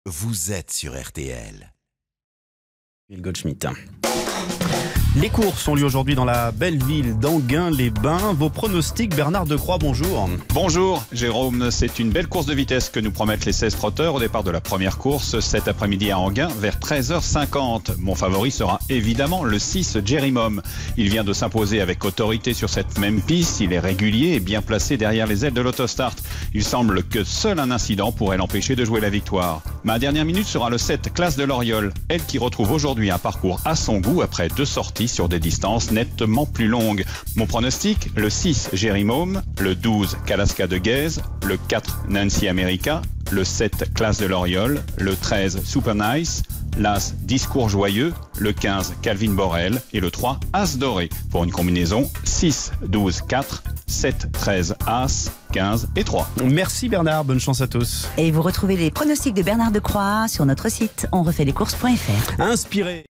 vous êtes sur RTL. Goldschmidt. Les courses ont lieu aujourd'hui dans la belle ville d'Enghien-les-Bains. Vos pronostics, Bernard Decroix, bonjour. Bonjour Jérôme, c'est une belle course de vitesse que nous promettent les 16 trotteurs au départ de la première course cet après-midi à Enghien vers 13h50. Mon favori sera évidemment le 6 Jerry Mom. Il vient de s'imposer avec autorité sur cette même piste, il est régulier et bien placé derrière les ailes de l'autostart. Il semble que seul un incident pourrait l'empêcher de jouer la victoire. Ma dernière minute sera le 7 Classe de l'Oriole, elle qui retrouve aujourd'hui un parcours à son goût après 2 sorties sur des distances nettement plus longues. Mon pronostic, le 6 Jerry Mom, le 12 Kalaska de Guèze, le 4 Nancy America, le 7 Classe de l'Oriole, le 13 Super Nice, l'As Discours Joyeux, le 15 Calvin Borel et le 3 As Doré pour une combinaison 6, 12, 4, 7, 13 As, 15 et 3. Merci Bernard, bonne chance à tous. Et vous retrouvez les pronostics de Bernard Decroix sur notre site onrefaitlescourses.fr. Inspiré.